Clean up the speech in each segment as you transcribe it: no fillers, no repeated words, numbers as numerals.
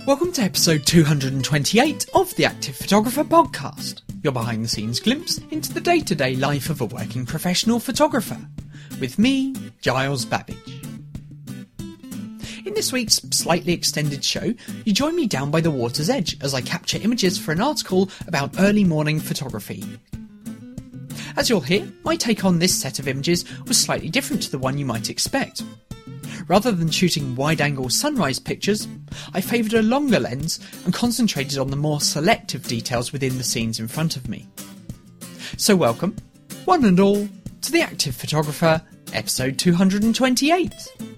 Welcome to episode 228 of the Active Photographer podcast, your behind the scenes glimpse into the day-to-day life of a working professional photographer, with me, Giles Babbage. In this week's slightly extended show, you join me down by the water's edge as I capture images for an article about early morning photography. As you'll hear, my take on this set of images was slightly different to the one you might expect. Rather than shooting wide-angle sunrise pictures, I favoured a longer lens and concentrated on the more selective details within the scenes in front of me. So welcome, one and all, to the Active Photographer, episode 228.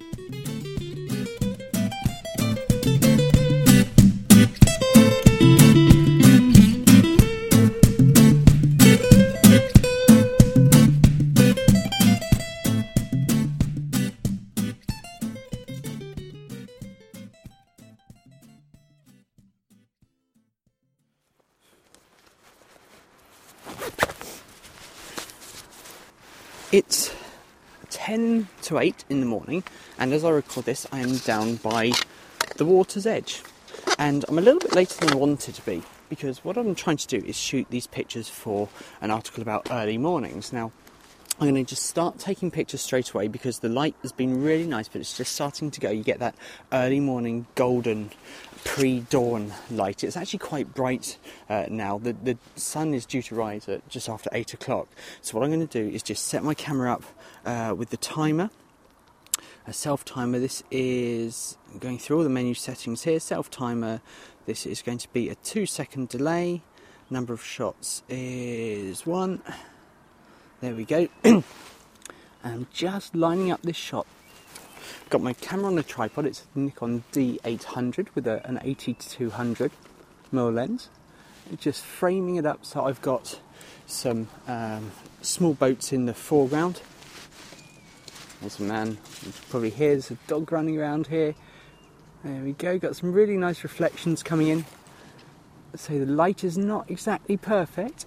It's 10 to 8 in the morning, and as I record this, I am down by the water's edge. And I'm a little bit later than I wanted to be, because what I'm trying to do is shoot these pictures for an article about early mornings. Now, I'm going to just start taking pictures straight away because the light has been really nice, but it's just starting to go. You get that early morning golden pre-dawn light. It's actually quite bright now. The sun is due to rise at just after 8 o'clock. So what I'm going to do is just set my camera up with the timer. A self-timer. This is, I'm going through all the menu settings here. Self-timer. This is going to be a 2-second delay. Number of shots is 1. There we go. I'm just lining up this shot. Got my camera on a tripod. It's a Nikon D800 with an 80-200 mm lens. Just framing it up so I've got some small boats in the foreground. There's a man, you can probably hear there's a dog running around here. There we go. Got some really nice reflections coming in. So the light is not exactly perfect,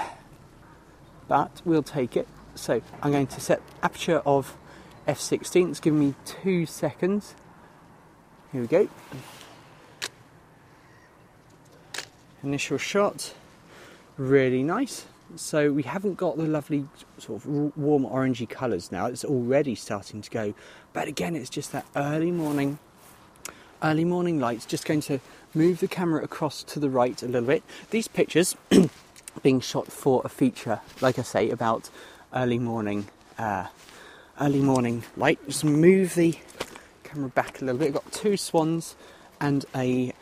but we'll take it. So I'm going to set aperture of f/16. It's giving me 2 seconds. Here we go. Initial shot. Really nice. So we haven't got the lovely sort of warm orangey colours now. It's already starting to go. But again, it's just that early morning lights. Just going to move the camera across to the right a little bit. These pictures being shot for a feature, like I say, about early morning light. Just move the camera back a little bit. I've got two swans and a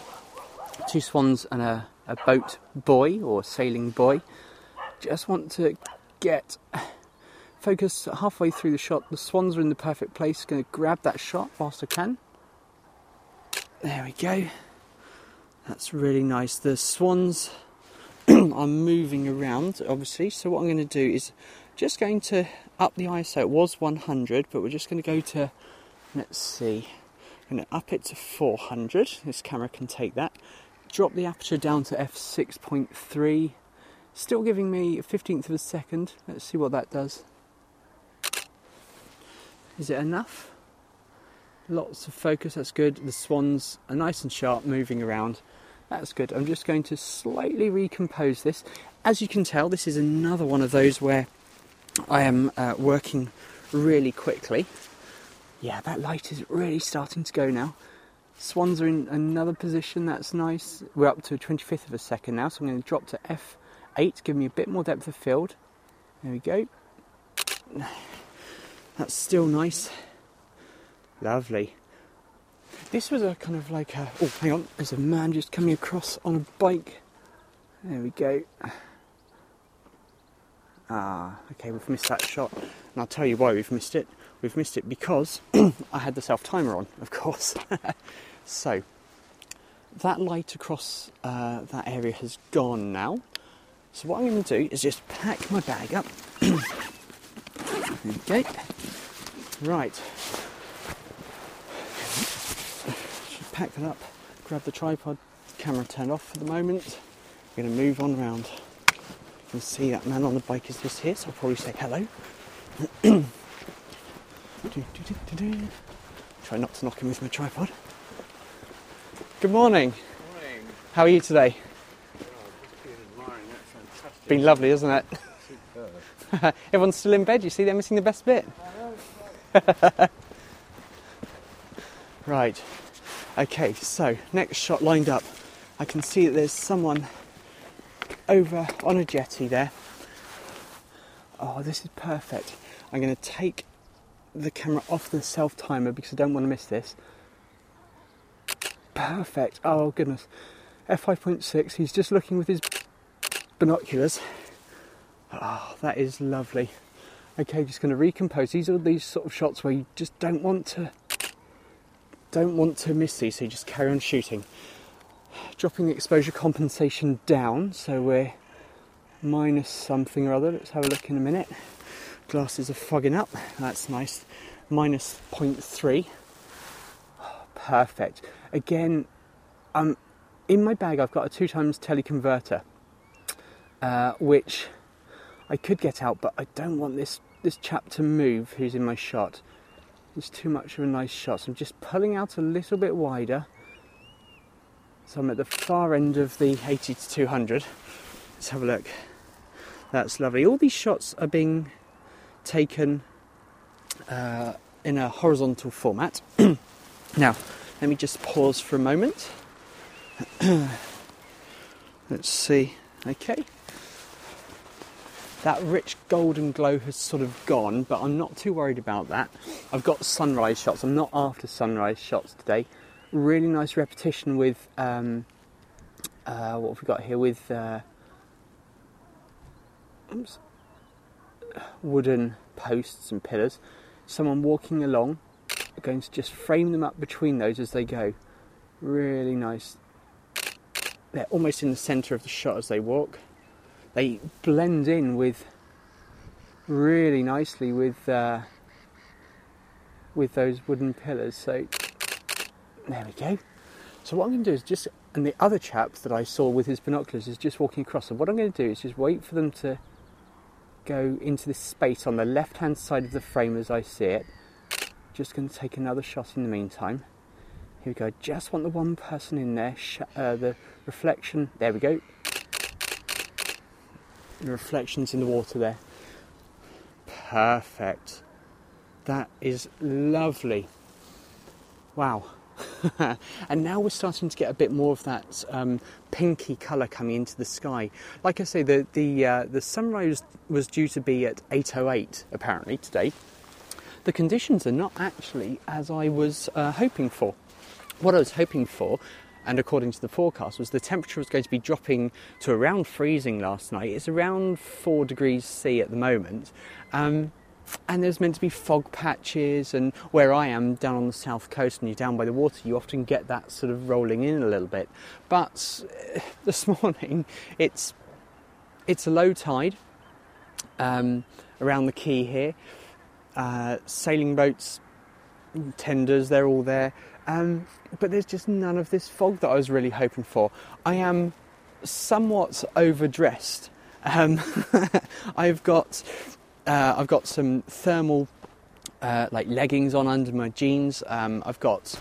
boat buoy or sailing buoy. Just want to get focus halfway through the shot. The swans are in the perfect place. Going to grab that shot whilst I can. There we go. That's really nice. The swans are moving around, obviously. So what I'm going to do is just going to up the ISO. It was 100, but we're just going to go to, let's see, I'm going to up it to 400. This camera can take that. Drop the aperture down to f6.3. Still giving me a 15th of a second. Let's see what that does. Is it enough? Lots of focus, that's good. The swans are nice and sharp, moving around. That's good. I'm just going to slightly recompose this. As you can tell, this is another one of those where I am working really quickly. Yeah, that light is really starting to go now. Swans are in another position, that's nice. We're up to a 25th of a second now, so I'm going to drop to f8, give me a bit more depth of field. There we go. That's still nice. Lovely. This was a kind of like a... Oh, hang on. There's a man just coming across on a bike. There we go. Okay, we've missed that shot. And I'll tell you why we've missed it. We've missed it because I had the self-timer on, of course. So, that light across that area has gone now. So what I'm going to do is just pack my bag up. Okay. Right. Pack that up, grab the tripod, camera turned off for the moment. We're going to move on around. You can see that man on the bike is just here, so I'll probably say hello. Try not to knock him with my tripod. Good morning. Morning. How are you today? Oh, just been admiring that fantastic. Been lovely, isn't it? Superb. Everyone's still in bed. You see, they're missing the best bit. Right. Okay, so next shot lined up. I can see that there's someone over on a jetty there. Oh, this is perfect. I'm going to take the camera off the self timer because I don't want to miss this. Perfect. Oh goodness. F5.6. He's just looking with his binoculars. Oh, that is lovely. Okay, just going to recompose. These are these sort of shots where you just don't want to miss these, so you just carry on shooting. Dropping the exposure compensation down, so we're minus something or other. Let's have a look in a minute. Glasses are fogging up. That's nice. Minus 0.3. Oh, perfect. Again, in my bag I've got a 2x teleconverter, which I could get out, but I don't want this chap to move who's in my shot. It's too much of a nice shot, so I'm just pulling out a little bit wider. So I'm at the far end of the 80 to 200. Let's have a look. That's lovely. All these shots are being taken in a horizontal format. Now, let me just pause for a moment. Let's see. Okay. That rich golden glow has sort of gone, but I'm not too worried about that. I've got sunrise shots. I'm not after sunrise shots today. Really nice repetition with what have we got here with wooden posts and pillars. Someone walking along. I'm going to just frame them up between those as they go. Really nice. They're almost in the centre of the shot as they walk. They blend in with really nicely with those wooden pillars. So there we go. So what I'm going to do is just, and the other chap that I saw with his binoculars is just walking across. So what I'm going to do is just wait for them to go into this space on the left-hand side of the frame as I see it. Just going to take another shot in the meantime. Here we go. Just want the one person in there. The reflection. There we go. The reflections in the water there. Perfect. That is lovely. Wow. And now we're starting to get a bit more of that pinky colour coming into the sky. Like I say, the sunrise was due to be at 8:08 apparently today. The conditions are not actually as I was hoping for. What I was hoping for, and according to the forecast, was the temperature was going to be dropping to around freezing last night. It's around 4 degrees C at the moment. And there's meant to be fog patches, and where I am down on the south coast and you're down by the water, you often get that sort of rolling in a little bit. But this morning it's a low tide around the quay here. Sailing boats, tenders, they're all there. But there's just none of this fog that I was really hoping for. I am somewhat overdressed. I've got some thermal like leggings on under my jeans. I've got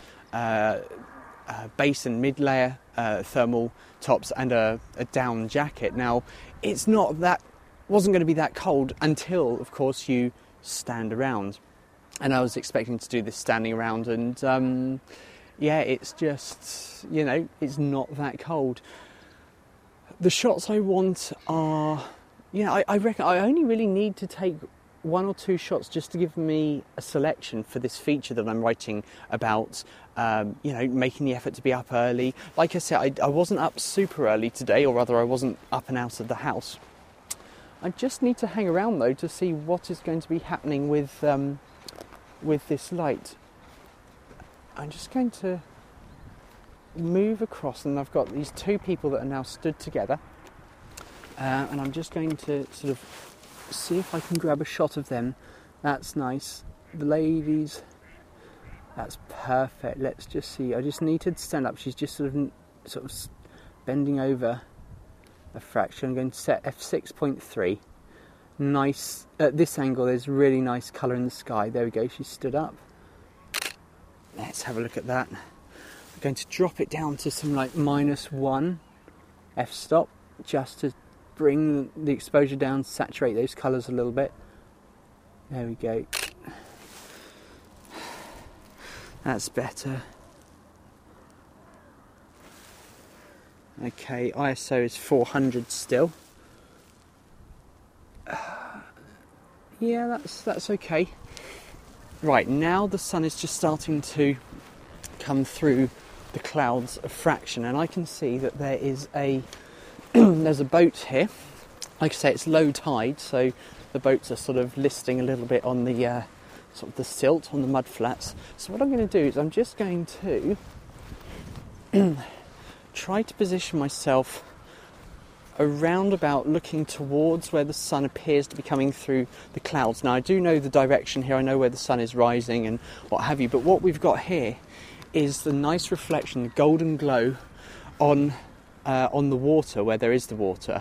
base and mid layer thermal tops and a down jacket. Now, wasn't going to be that cold until, of course, you stand around. And I was expecting to do this standing around, and it's just, it's not that cold. The shots I want are, I reckon I only really need to take 1 or 2 shots just to give me a selection for this feature that I'm writing about, making the effort to be up early. Like I said, I wasn't up super early today, or rather I wasn't up and out of the house. I just need to hang around though to see what is going to be happening with this light. I'm just going to move across, and I've got these 2 people that are now stood together, and I'm just going to sort of see if I can grab a shot of them. That's nice. The ladies, that's perfect. Let's just see. I just need to stand up. She's just sort of bending over a fraction. I'm going to set f6.3. Nice. At this angle, there's really nice colour in the sky. There we go. She stood up. Let's have a look at that. I'm going to drop it down to some like -1 f-stop, just to bring the exposure down, saturate those colours a little bit. There we go. That's better. Okay, ISO is 400 still. Yeah, that's okay. Right, now the sun is just starting to come through the clouds of fraction, and I can see that there is there's a boat here. Like I say, it's low tide, so the boats are sort of listing a little bit on the sort of the silt on the mud flats. So what I'm going to do is I'm just going to try to position myself around about, looking towards where the sun appears to be coming through the clouds. Now I do know the direction here, I know where the sun is rising and what have you, but what we've got here is the nice reflection, the golden glow on the water, where there is the water.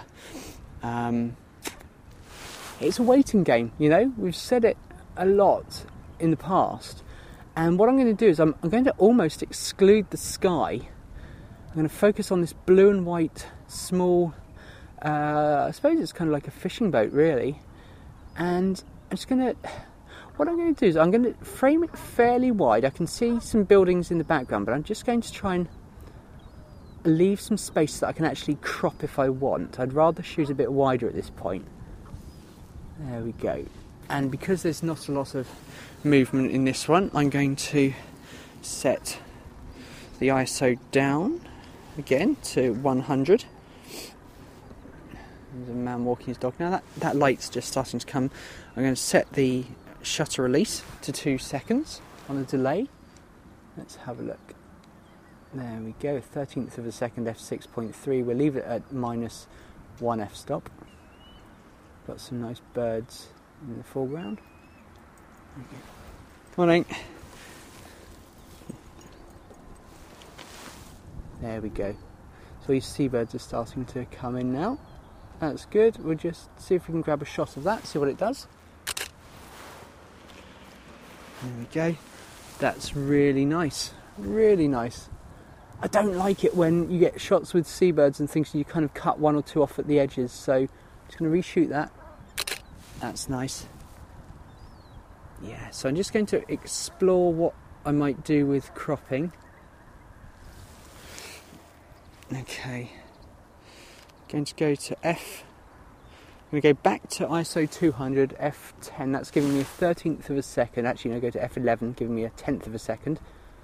It's a waiting game, you know, we've said it a lot in the past, and what I'm going to do is I'm going to almost exclude the sky. I'm going to focus on this blue and white small, I suppose it's kind of like a fishing boat really, and what I'm going to do is I'm going to frame it fairly wide. I can see some buildings in the background, but I'm just going to try and leave some space that I can actually crop if I want. I'd rather shoot a bit wider at this point. There we go. And because there's not a lot of movement in this one, I'm going to set the ISO down again to 100. There's a man walking his dog. Now that light's just starting to come. I'm going to set the shutter release to 2 seconds on a delay. Let's have a look. There we go, 1/13 of a second, f6.3. We'll leave it at -1 f-stop. Got some nice birds in the foreground. Morning. There we go. So these seabirds are starting to come in now. That's good. We'll just see if we can grab a shot of that, see what it does. There we go. That's really nice. Really nice. I don't like it when you get shots with seabirds and things and you kind of cut one or two off at the edges, so I'm just going to reshoot that. That's nice. Yeah, so I'm just going to explore what I might do with cropping. Okay. Going to go to F. I'm going to go back to ISO 200, F10. That's giving me a 1/13 of a second. Actually, I'm going to go to F11, giving me a 1/10 of a second.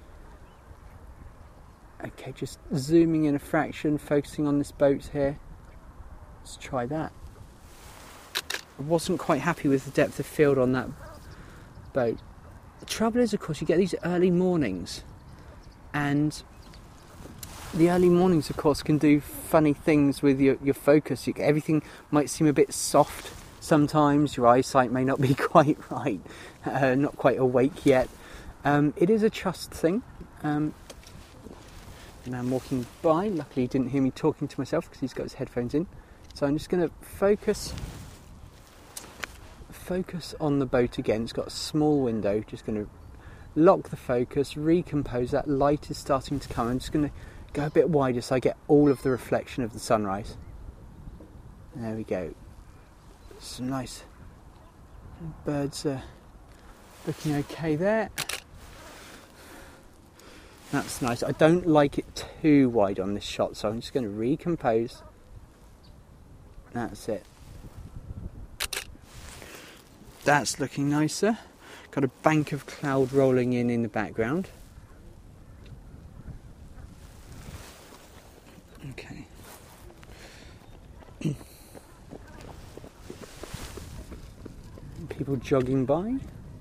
Okay, just zooming in a fraction, focusing on this boat here. Let's try that. I wasn't quite happy with the depth of field on that boat. The trouble is, of course, you get these early mornings, and the early mornings, of course, can do funny things with your focus. Everything might seem a bit soft sometimes. Your eyesight may not be quite right, not quite awake yet. It is a trust thing. Man walking by, luckily he didn't hear me talking to myself because he's got his headphones in. So I'm just going to focus on the boat again. It's got a small window. Just going to lock the focus, recompose. That light is starting to come. I'm just going to go a bit wider so I get all of the reflection of the sunrise. There we go. Some nice birds are looking okay there. That's nice. I don't like it too wide on this shot, so I'm just going to recompose. That's it. That's looking nicer. Got a bank of cloud rolling in the background. Okay. People jogging by.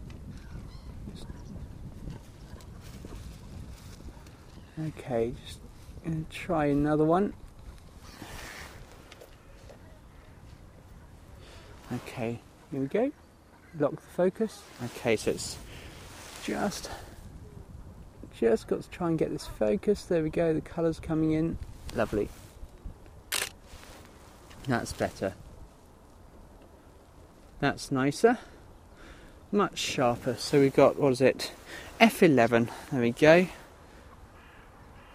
Okay, just going to try another one. Okay, here we go. Lock the focus. Okay, so it's just got to try and get this focus. There we go, the colour's coming in. Lovely. That's better. That's nicer. Much sharper. So we've got, what is it? F11. There we go.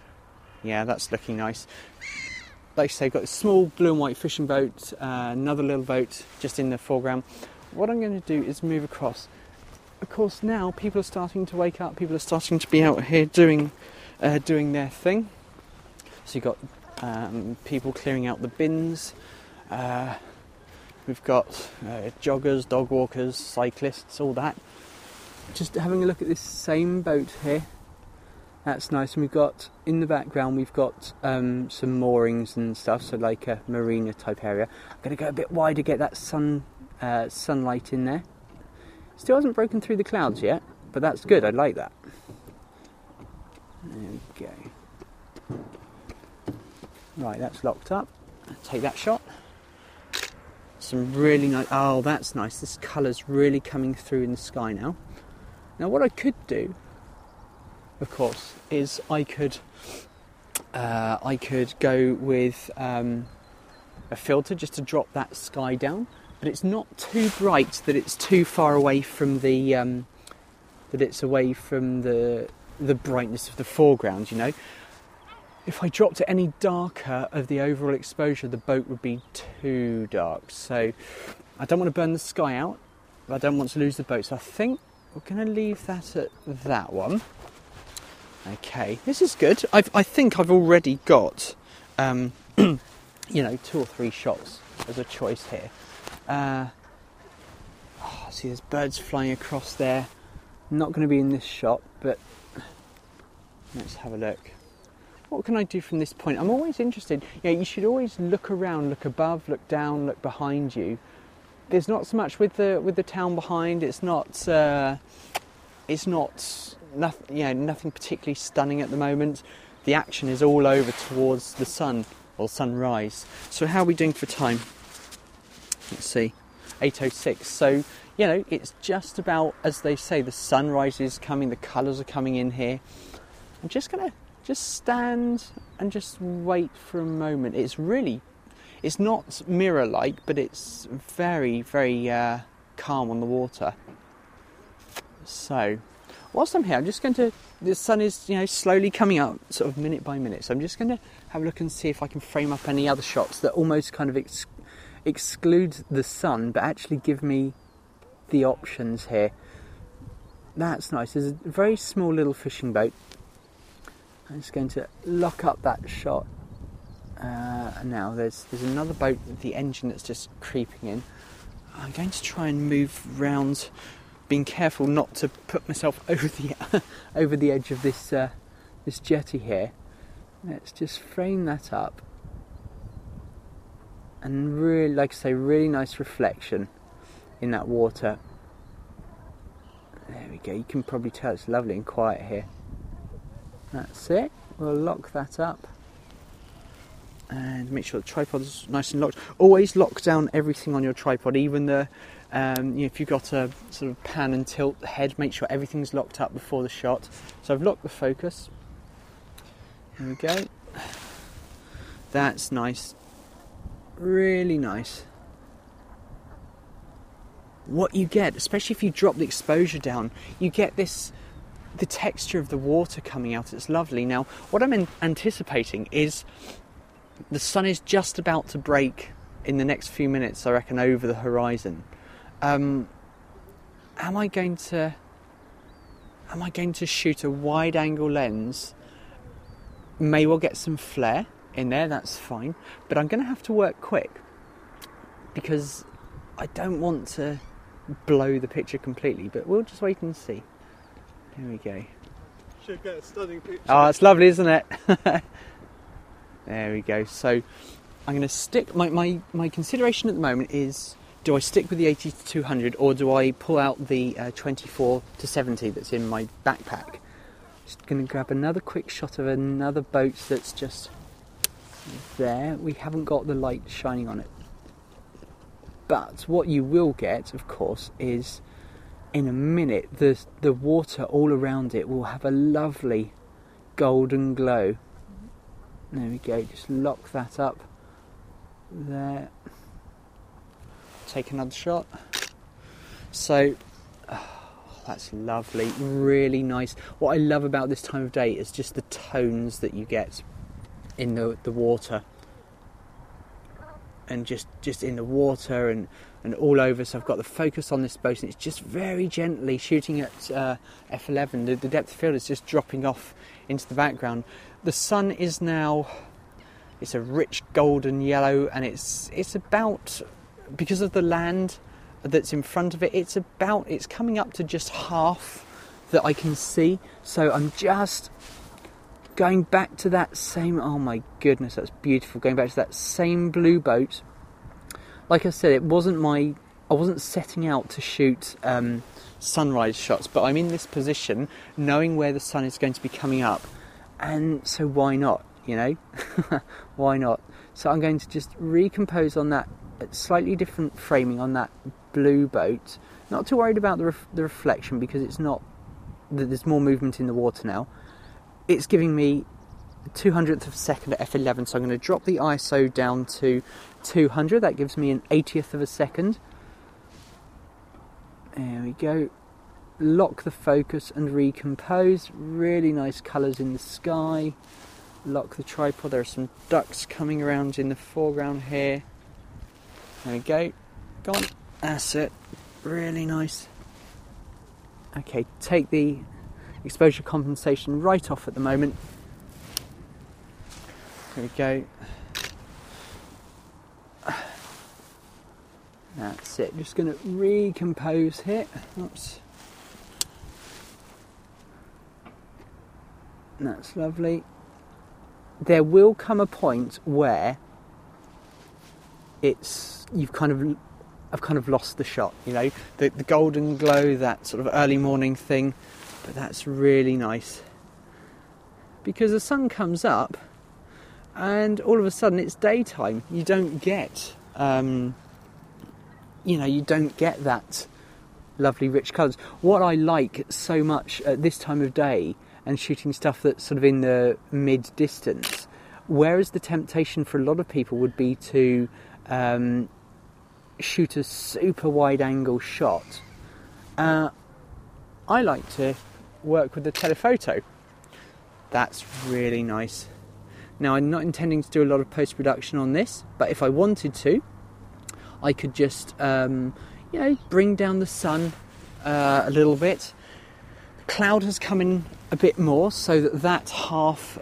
Yeah, that's looking nice. Like I say, got a small blue and white fishing boat, another little boat just in the foreground. What I'm going to do is move across. Of course, now people are starting to wake up. People are starting to be out here doing their thing. So you've got people clearing out the bins. We've got joggers, dog walkers, cyclists, all that. Just having a look at this same boat here. That's nice. And we've got, in the background, we've got some moorings and stuff, so like a marina type area. I'm going to go a bit wider, get that sunlight in there. Still hasn't broken through the clouds yet, but that's good. I like that. There we go. Right, that's locked up. Take that shot. Some really nice... Oh, that's nice. This colour's really coming through in the sky now. Now, what I could do, of course, is I could go with a filter just to drop that sky down, but it's not too bright that it's too far away from the the brightness of the foreground. You know, if I dropped it any darker of the overall exposure, the boat would be too dark. So I don't want to burn the sky out, but I don't want to lose the boat. So I think we're going to leave that at that one. Okay, this is good. I think I've already got, 2 or 3 shots as a choice here. See, there's birds flying across there. Not going to be in this shot, but let's have a look. What can I do from this point? I'm always interested. You should always look around, look above, look down, look behind you. There's not so much with the town behind. It's not nothing particularly stunning at the moment. The action is all over towards the sun or sunrise. So how are we doing for time? Let's see, 8:06. So it's just about, as they say, the sunrise is coming. The colours are coming in here. I'm just gonna stand and just wait for a moment. It's not mirror-like, but it's very, very calm on the water. So whilst I'm here, I'm just going to... The sun is, slowly coming up, sort of minute by minute. So I'm just going to have a look and see if I can frame up any other shots that almost kind of exclude the sun, but actually give me the options here. That's nice. There's a very small little fishing boat. I'm just going to lock up that shot. Now there's another boat with the engine that's just creeping in. I'm going to try and move round, being careful not to put myself over the edge of this jetty here. Let's just frame that up, and really, like I say, really nice reflection in that water. There we go. You can probably tell it's lovely and quiet here. That's it. We'll lock that up and make sure the tripod is nice and locked. Always lock down everything on your tripod, even the if you've got a sort of pan and tilt head, make sure everything's locked up before the shot. So I've locked the focus. Here we go. That's nice. Really nice. What you get, especially if you drop the exposure down, you get the texture of the water coming out. It's lovely. Now, what I'm anticipating is the sun is just about to break in the next few minutes, I reckon, over the horizon. Am I going to shoot a wide-angle lens? May well get some flare in there, that's fine. But I'm going to have to work quick because I don't want to blow the picture completely. But we'll just wait and see. Here we go. Should get a stunning picture. Oh, it's lovely, isn't it? There we go. So I'm going to stick... My consideration at the moment is, do I stick with the 80-200 or do I pull out the 24-70 that's in my backpack? Just going to grab another quick shot of another boat that's just there. We haven't got the light shining on it. But what you will get, of course, is in a minute the water all around it will have a lovely golden glow. There we go, just lock that up there. Take another shot. So that's lovely, really nice. What I love about this time of day is just the tones that you get. in the water, and just in the water and all over. So I've got the focus on this boat, and it's just very gently shooting at f11. The depth of field is just dropping off into the background. The sun is now, it's a rich golden yellow, and it's about, because of the land that's in front of it, it's coming up to just half that I can see. So I'm just going back to that same, oh my goodness, that's beautiful, going back to that same blue boat. Like I said, I wasn't setting out to shoot sunrise shots, but I'm in this position knowing where the sun is going to be coming up, and so why not, why not? So I'm going to just recompose on that slightly different framing on that blue boat. Not too worried about the reflection, because it's not, there's more movement in the water now. It's giving me 200th of a second at f11, so I'm going to drop the ISO down to 200. That gives me an 80th of a second. There we go. Lock the focus and recompose. Really nice colours in the sky. Lock the tripod. There are some ducks coming around in the foreground here. There we go. Gone. That's it. Really nice. Okay, take the exposure compensation right off at the moment. Here we go. That's it. Just going to recompose here. Oops. That's lovely. There will come a point where I've kind of lost the shot. The golden glow, that sort of early morning thing. But that's really nice, because the sun comes up and all of a sudden it's daytime. You don't get you don't get that lovely rich colours. What I like so much at this time of day and shooting stuff that's sort of in the mid distance, whereas the temptation for a lot of people would be to shoot a super wide angle shot, I like to work with the telephoto. That's really nice. Now, I'm not intending to do a lot of post-production on this, but if I wanted to, I could just bring down the sun a little bit. The cloud has come in a bit more, so that half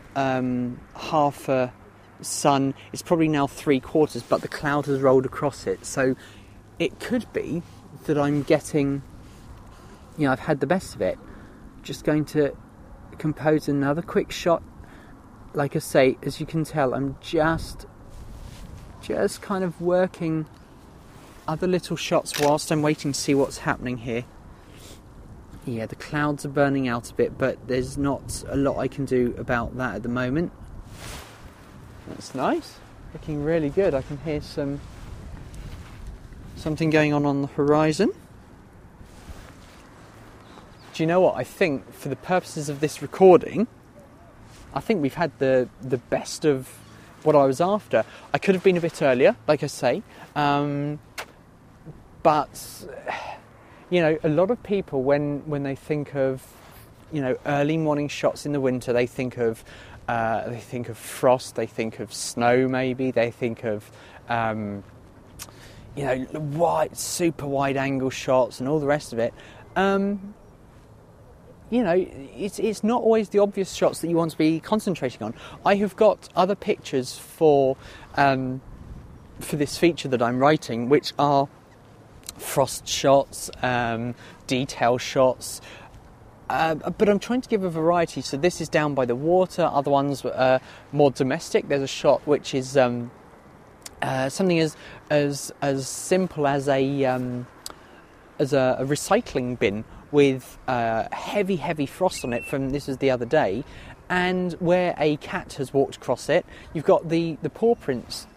sun is probably now 3/4, but the cloud has rolled across it, so it could be that I'm getting, I've had the best of it. Just going to compose another quick shot. Like I say, as you can tell, I'm just kind of working other little shots whilst I'm waiting to see what's happening here. Yeah, the clouds are burning out a bit, but there's not a lot I can do about that at the moment. That's nice. Looking really good. I can hear something going on the horizon. Do you know what? I think for the purposes of this recording, I think we've had the best of what I was after. I could have been a bit earlier, like I say, but a lot of people when they think of early morning shots in the winter, they think of frost, they think of snow, maybe they think of super wide angle shots and all the rest of it. It's not always the obvious shots that you want to be concentrating on. I have got other pictures for this feature that I'm writing, which are frost shots, detail shots, but I'm trying to give a variety. So this is down by the water, other ones are more domestic. There's a shot which is something as simple as a recycling bin with heavy frost on it this is the other day, and where a cat has walked across it. You've got the paw prints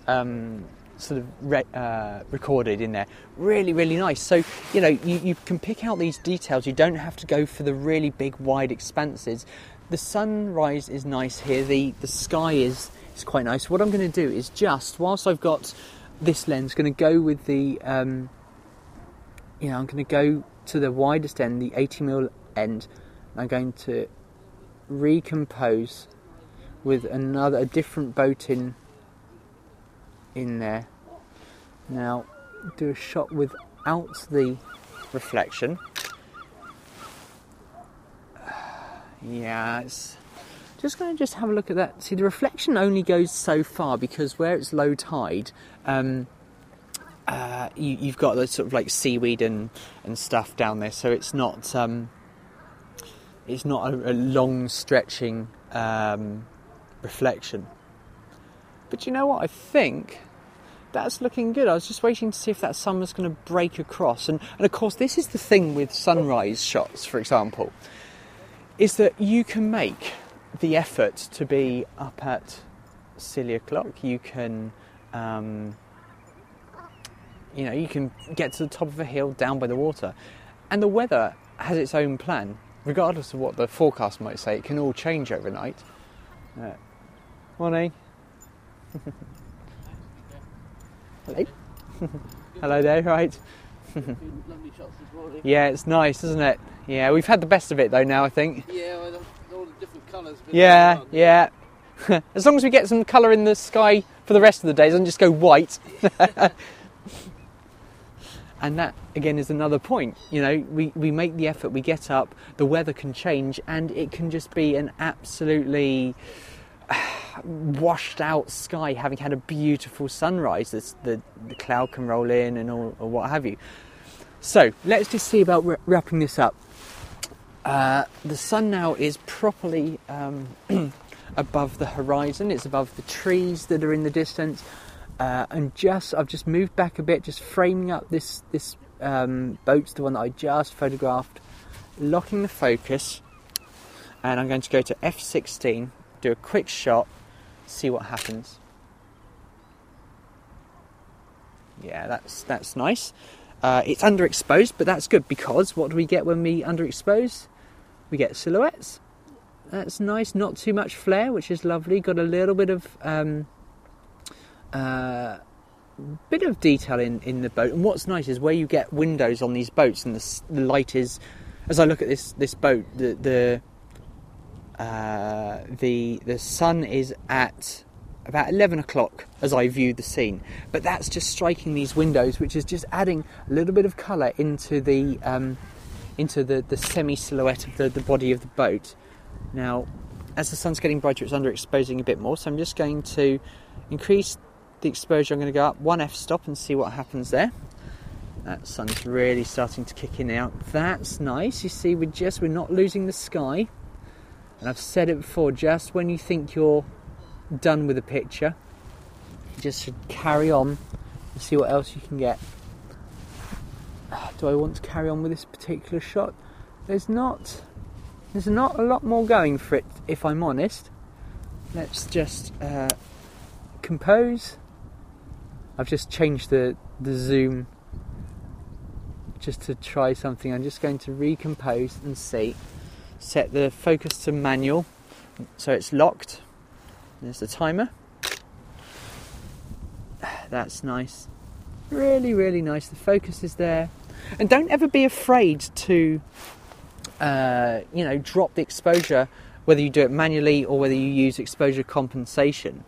recorded in there. Really, really nice. So, you can pick out these details. You don't have to go for the really big, wide expanses. The sunrise is nice here. The sky is quite nice. What I'm going to do is just, whilst I've got this lens, going to go with the, I'm going to go to the widest end, the 80mm end. I'm going to recompose with a different boat in there. Now, do a shot without the reflection. Yeah, it's just going to have a look at that. See, the reflection only goes so far because where it's low tide, you've got the sort of like seaweed and stuff down there, so it's not a long stretching reflection. But you know what? I think that's looking good. I was just waiting to see if that sun was going to break across, and of course this is the thing with sunrise shots, for example, is that you can make the effort to be up at silly o'clock. You can you can get to the top of a hill down by the water, and the weather has its own plan. Regardless of what the forecast might say, it can all change overnight. Morning. Hello. Hello there, right. Lovely shots this morning. Yeah, it's nice, isn't it? Yeah, we've had the best of it though now, I think. Yeah, with all the different colours. Yeah. As long as we get some colour in the sky for the rest of the day, it doesn't just go white. And that, again, is another point. You know, we make the effort, we get up, the weather can change, and it can just be an absolutely washed out sky, having had a beautiful sunrise. The cloud can roll in and all, or what have you. So, let's just see about wrapping this up. The sun now is properly above the horizon. It's above the trees that are in the distance. And I've just moved back a bit, just framing up this boat, the one that I just photographed, locking the focus, and I'm going to go to f16, do a quick shot, see what happens. Yeah, that's nice. It's underexposed, but that's good, because what do we get when we underexpose? We get silhouettes. That's nice, not too much flare, which is lovely. Got a little bit of detail in the boat, and what's nice is where you get windows on these boats, and the light is, as I look at this boat, the sun is at about 11 o'clock as I view the scene, but that's just striking these windows, which is just adding a little bit of colour into the semi silhouette of the body of the boat. Now, as the sun's getting brighter, it's underexposing a bit more, so I'm just going to increase the exposure. I'm going to go up 1 f-stop and see what happens there. That sun's really starting to kick in now. That's nice. You see, we're not losing the sky. And I've said it before, just when you think you're done with a picture, you just should carry on and see what else you can get. Do I want to carry on with this particular shot? There's not a lot more going for it, if I'm honest. Let's just compose. I've just changed the zoom just to try something. I'm just going to recompose and see. Set the focus to manual, so it's locked. There's the timer. That's nice. Really, really nice. The focus is there. And don't ever be afraid to drop the exposure, whether you do it manually or whether you use exposure compensation.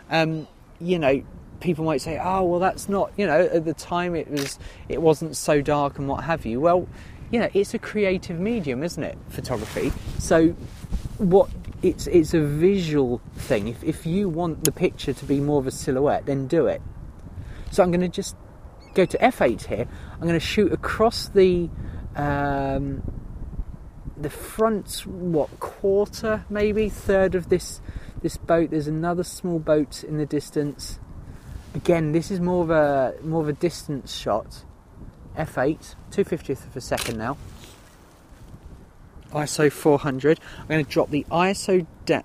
People might say, oh, well, that's not, at the time it wasn't so dark and what have you. Well, it's a creative medium, isn't it, photography? So it's a visual thing. If you want the picture to be more of a silhouette, then do it. So I'm going to just go to f8 here. I'm going to shoot across the front, quarter, maybe third of this boat. There's another small boat in the distance. Again, this is more of a distance shot. f8, 2/50th of a second now. ISO 400. I'm going to drop the ISO down.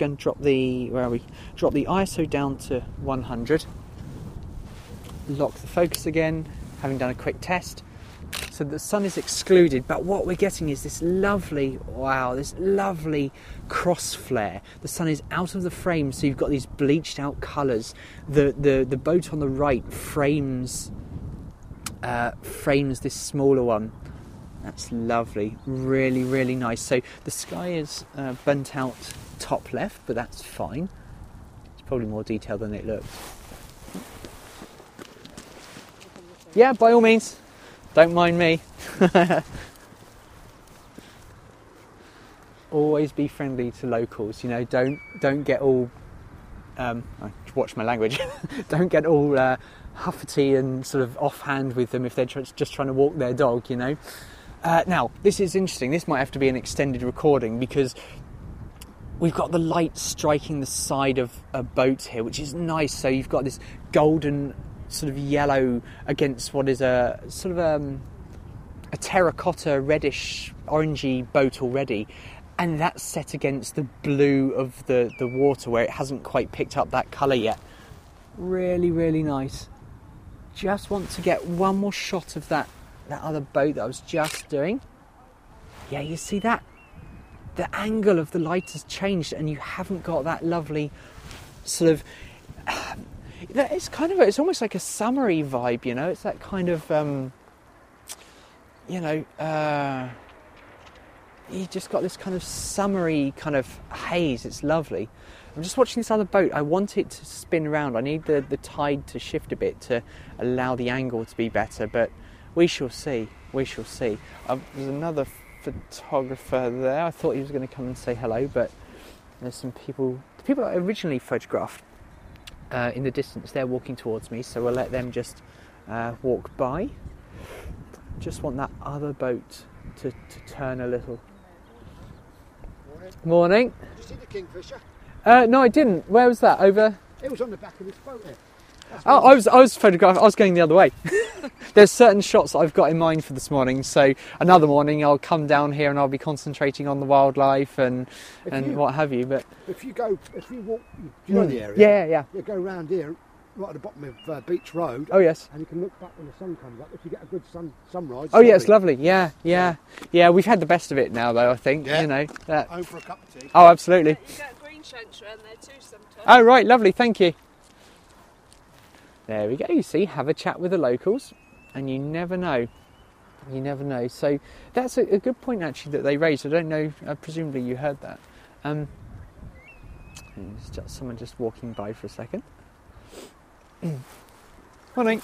Drop the ISO down to 100. Lock the focus again, having done a quick test. So the sun is excluded, but what we're getting is this lovely cross flare. The sun is out of the frame, so you've got these bleached out colours. The boat on the right frames this smaller one. That's lovely, really, really nice. So the sky is burnt out top left, but that's fine. It's probably more detailed than it looks. Yeah, by all means. Don't mind me. Always be friendly to locals. You know, don't get all. Watch my language. Don't get all huffety and sort of offhand with them if they're just trying to walk their dog. You know. Now, this is interesting. This might have to be an extended recording because we've got the light striking the side of a boat here, which is nice. So you've got this golden sort of yellow against what is a sort of a terracotta reddish orangey boat already, and that's set against the blue of the water where it hasn't quite picked up that colour yet. Really, really nice. Just want to get one more shot of that other boat that I was just doing. Yeah, you see that? The angle of the light has changed and you haven't got that lovely sort of... It's almost like a summery vibe, you know? It's that kind of, you just got this kind of summery kind of haze. It's lovely. I'm just watching this other boat. I want it to spin around. I need the tide to shift a bit to allow the angle to be better, but we shall see. We shall see. There's another photographer there. I thought he was going to come and say hello, but there's some people... The people I originally photographed in the distance, they're walking towards me, so we'll let them just walk by. Just want that other boat to turn a little. Morning. Did you see the kingfisher? No, I didn't. Where was that? Over? It was on the back of this boat here. Oh, I was photographing. I was going the other way. There's certain shots that I've got in mind for this morning. So another morning, I'll come down here and I'll be concentrating on the wildlife and what have you. But if you walk, you know the area. Yeah. You go round here, right at the bottom of Beach Road. Oh yes. And you can look back when the sun comes up. If you get a good sunrise. Oh yeah, it's lovely. Yeah. We've had the best of it now, though. I think. Yeah. You know. Home for a cup of tea. Oh, absolutely. You get a green shanks around there too sometimes. Oh right, lovely. Thank you. There we go. You see, have a chat with the locals, and you never know. You never know. So that's a good point actually that they raised. I don't know. Presumably you heard that. It's just someone just walking by for a second. Morning.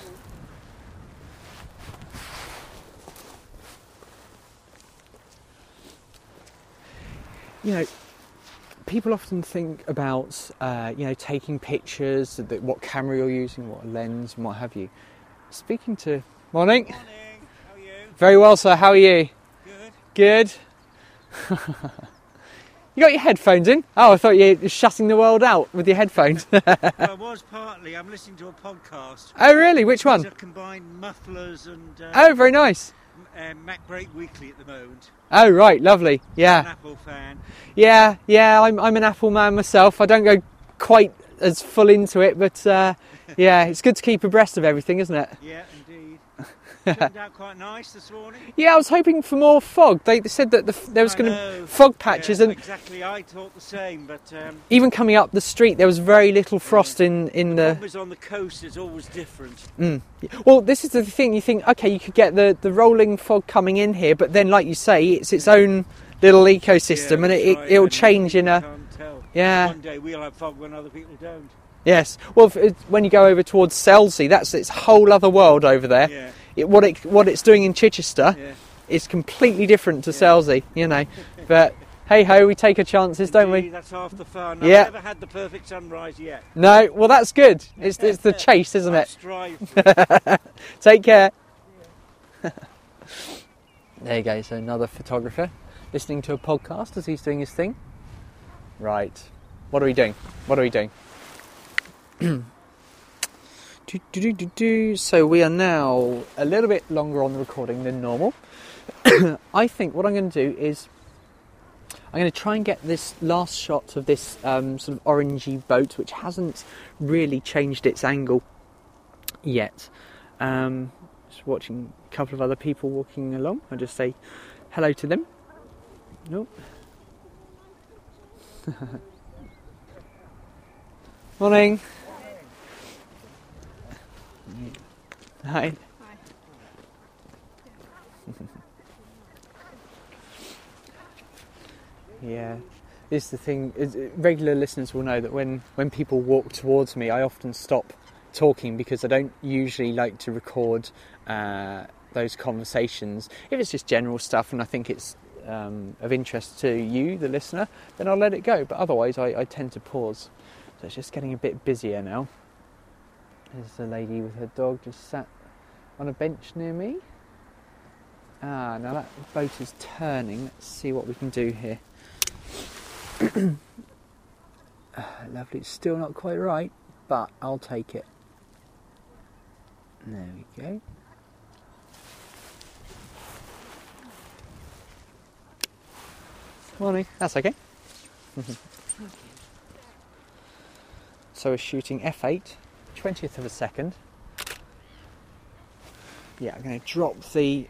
You know, people often think about, taking pictures, what camera you're using, what lens, and what have you. Speaking to... Morning. Morning, how are you? Very well, sir. How are you? Good. Good. You got your headphones in? Oh, I thought you were shutting the world out with your headphones. Well, I was partly. I'm listening to a podcast. Oh, really? Which one? These are combined mufflers and... Oh, very nice. Mac Break Weekly at the moment. Oh, right. Lovely. I'm an Yeah. Apple fan. Yeah. I'm an Apple man myself. I don't go quite as full into it, but yeah, it's good to keep abreast of everything, isn't it? Yeah, indeed. Turned out quite nice this morning. Yeah, I was hoping for more fog. They said that there was I going know. to fog patches, Yeah, and exactly. I thought the same, but even coming up the street, there was very little frost in the the. problem is on the coast is always different. Well, this is the thing. You think, okay, you could get the rolling fog coming in here, but then, like you say, it's its own little ecosystem, Yeah, and that's right, it'll and change in you a. can't tell. Yeah. One day we'll have fog when other people don't. Yes. Well, when you go over towards Selsey, that's its whole other world over there. Yeah. What it's doing in Chichester Yeah. is completely different to Selsey, you know. But hey ho, we take our chances, don't Indeed, we? that's half the fun. Yeah. I've never had the perfect sunrise yet. No, well that's good. It's the chase, isn't I'll it? strive for it. Take care. There you go. So another photographer listening to a podcast as he's doing his thing. Right. What are we doing? So we are now a little bit longer on the recording than normal. I think what I'm going to do is I'm going to try and get this last shot of this sort of orangey boat, which hasn't really changed its angle yet. Just watching a couple of other people walking along. I'll just say hello to them. Nope. Morning. Hi. Yeah. is the thing. Regular listeners will know that when people walk towards me, I often stop talking because I don't usually like to record those conversations. If it's just general stuff and I think it's of interest to you, the listener, then I'll let it go. But otherwise, I tend to pause. So it's just getting a bit busier now. There's a lady with her dog just sat on a bench near me. Now that boat is turning. Let's see what we can do here. Lovely. It's still not quite right, but I'll take it. There we go. Morning. That's okay. So we're shooting f8, 20th of a second. Yeah, I'm going to drop the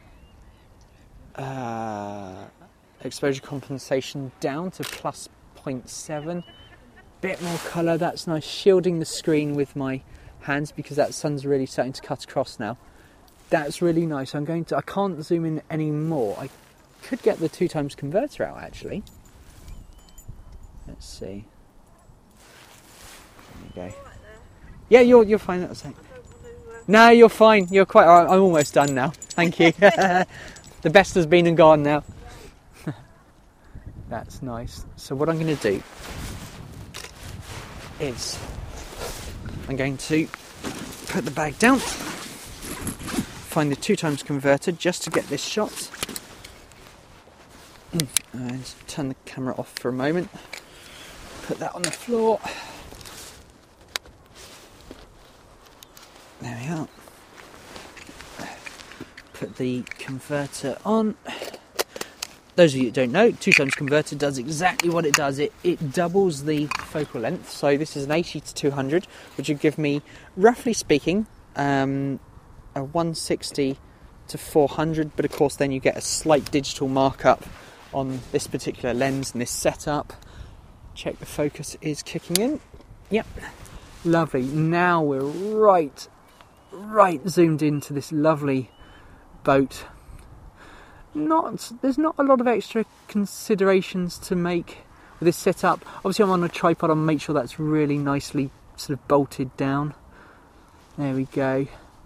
exposure compensation down to plus 0.7. Bit more colour, that's nice. Shielding the screen with my hands because that sun's really starting to cut across now. That's really nice. I can't zoom in any more. I could get the 2x converter out actually. Let's see. There you go. Yeah, you're fine. That's it. No, you're fine. You're quite. I'm almost done now. Thank you. The best has been and gone now. That's nice. So what I'm going to do is I'm going to put the bag down, find the 2x converter just to get this shot, and turn the camera off for a moment. Put that on the floor. There we are. Put the converter on. Those of you that don't know, 2x converter does exactly what it does. It doubles the focal length. So this is an 80 to 200, which would give me, roughly speaking, a 160 to 400. But of course, then you get a slight digital markup on this particular lens and this setup. Check the focus is kicking in. Yep, lovely. Now we're right zoomed into this lovely boat. There's not a lot of extra considerations to make with this setup. Obviously I'm on a tripod, I'll make sure that's really nicely sort of bolted down. There we go.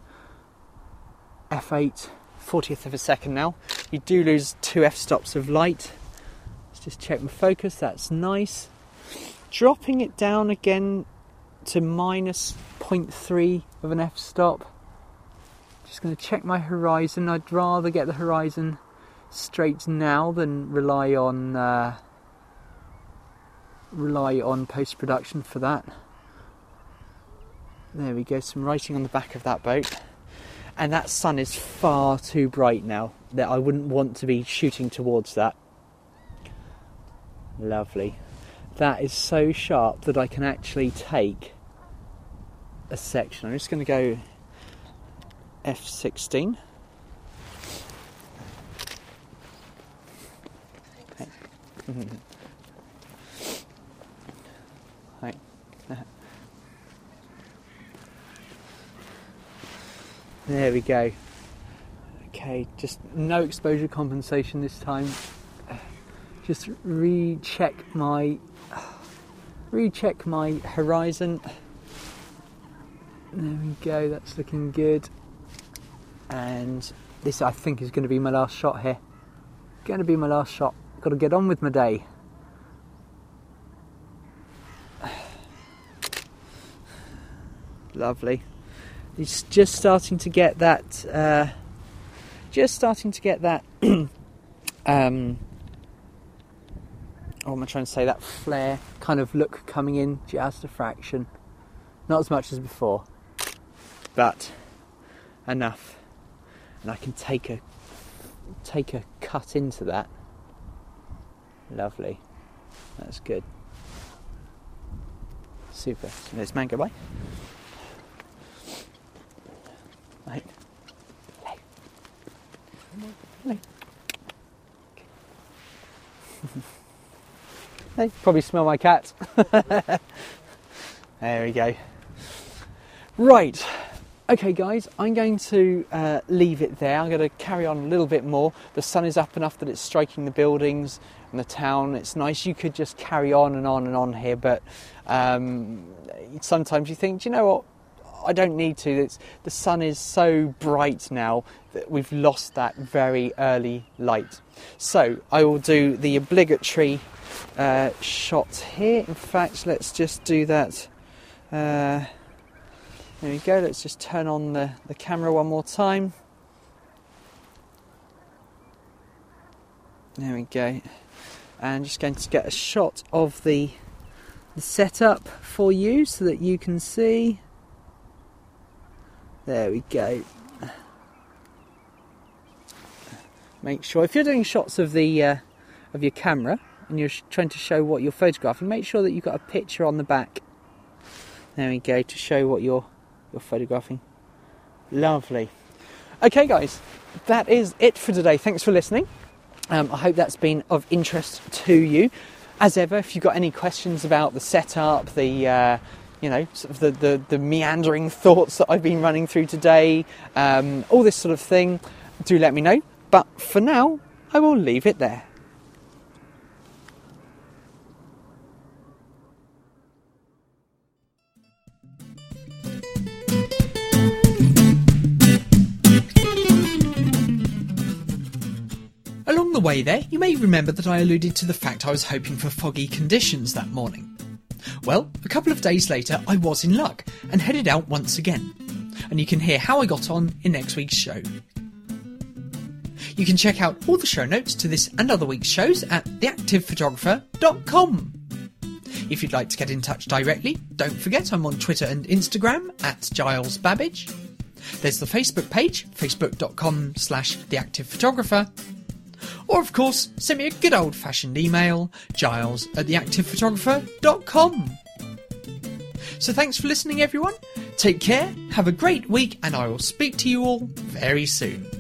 F8, 40th of a second now. You do lose 2 f-stops of light. Let's just check my focus, that's nice. Dropping it down again to minus 0.3 of an f-stop. Just going to check my horizon. I'd rather get the horizon straight now than rely on post-production for that. There we go, some writing on the back of that boat. And that sun is far too bright now, that I wouldn't want to be shooting towards that. Lovely. That is so sharp that I can actually take a section. I'm just going to go f16. Okay. Right. There we go. Okay, just no exposure compensation this time. Just recheck my horizon. There we go, that's looking good. And this, I think, is going to be my last shot here. Going to be my last shot. Got to get on with my day. Lovely. It's just starting to get that. What am I trying to say? That flare kind of look coming in, just a fraction. Not as much as before, but enough. And I can take a cut into that. Lovely. That's good. Super. So there's Mango Bay. Right. Hello. Hello. Okay. Hey, probably smell my cat. There we go. Right. Okay guys, I'm going to leave it there. I'm going to carry on a little bit more. The sun is up enough that it's striking the buildings and the town. It's nice. You could just carry on and on and on here, but sometimes you think, do you know what? I don't need to. The sun is so bright now that we've lost that very early light. So I will do the obligatory shot here. In fact, let's just do that. There we go. Let's just turn on the camera one more time. There we go. And just going to get a shot of the setup for you so that you can see. There we go. Make sure, if you're doing shots of the of your camera and you're trying to show what you're photographing, make sure that you've got a picture on the back. There we go, to show what you're photographing. Lovely. Okay guys, that is it for today. Thanks for listening. I hope that's been of interest to you. As ever, if you've got any questions about the setup, sort of the meandering thoughts that I've been running through today, all this sort of thing, do let me know. But for now, I will leave it there. Along the way there, you may remember that I alluded to the fact I was hoping for foggy conditions that morning. Well, a couple of days later I was in luck and headed out once again, and you can hear how I got on in next week's show. You can check out all the show notes to this and other week's shows at theactivephotographer.com. If you'd like to get in touch directly, don't forget I'm on Twitter and Instagram at Giles Babbage. There's the Facebook page, facebook.com/theactivephotographer. Or, of course, send me a good old-fashioned email, giles@theactivephotographer.com. So thanks for listening, everyone. Take care, have a great week, and I will speak to you all very soon.